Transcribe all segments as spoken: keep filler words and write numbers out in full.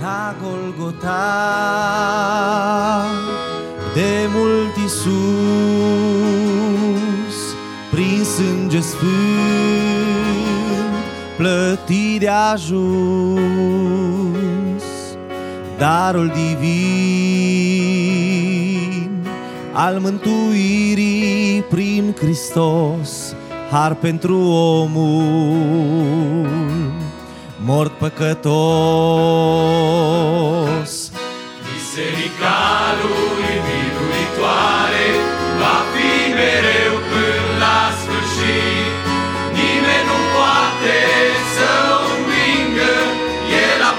La Golgota, de mult Iisus, prin sânge sfânt, plătit de ajuns, darul divin al mântuirii prin Hristos, har pentru omul mort păcătos. Biserica lui biruitoare va fi mereu până la sfârșit. Nimeni nu poate să o învingă, El a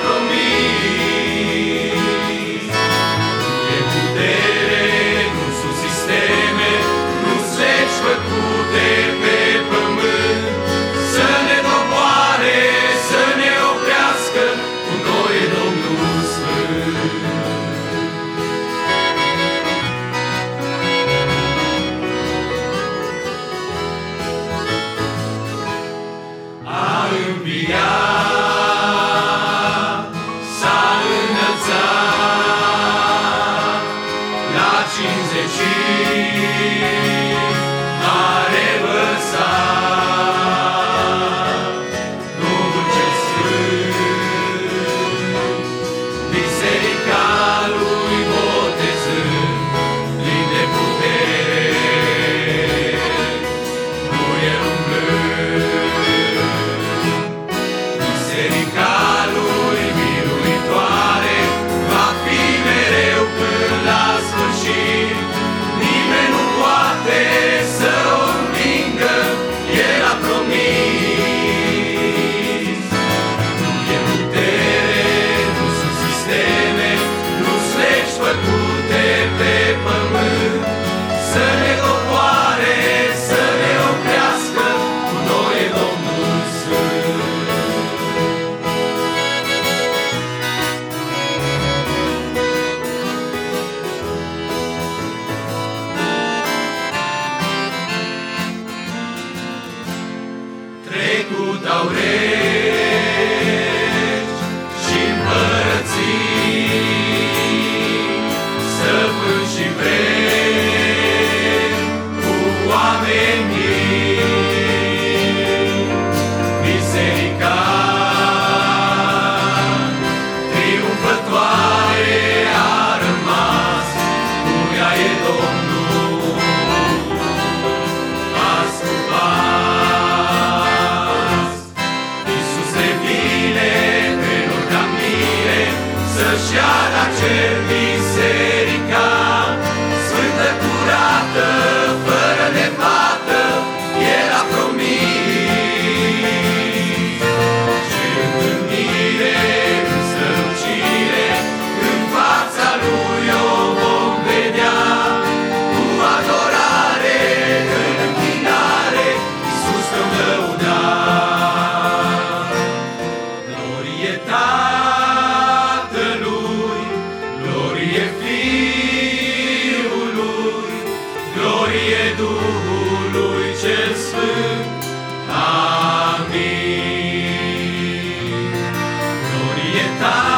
promis. E putere, nu sunt sisteme, nu legi făcute pe pământ, să ne doboare, să ne oprească, cu noi e Domnul Sfânt. A înviat, s-a înălțat, la cincizeci a revărsat Duhul cel Sfânt. Biserica lui botezând, plin de putere, muier umblând. Biserica lui biruitoare va fi mereu până la sfârșit. Nimeni nu poate să o învingă, El a promis. Nu e putere, nu sunt sisteme, nu-s legi făcute pe pământ, să ne doboare, să ne oprească, cu noi e Domnul Sfânt. Trecut au regi și împărății, stăpâni și vremi cu oamenii. Biserica triumfătoare a rămas, cu ea e Domnul pas cu pas. Iisus revine pe nori ca mire, să-și ia la cer biserica, sfântă, curată, fără de pată, El a promis. Și în mândrire, în strălucire, în fața Lui o vom vedea, cu adorare, în închinare, Iisus te-o lăuda. Glorie Tatălui, glorie Fiului, glorie Duhului cel Sfânt. Amin. Glorie Tatălui,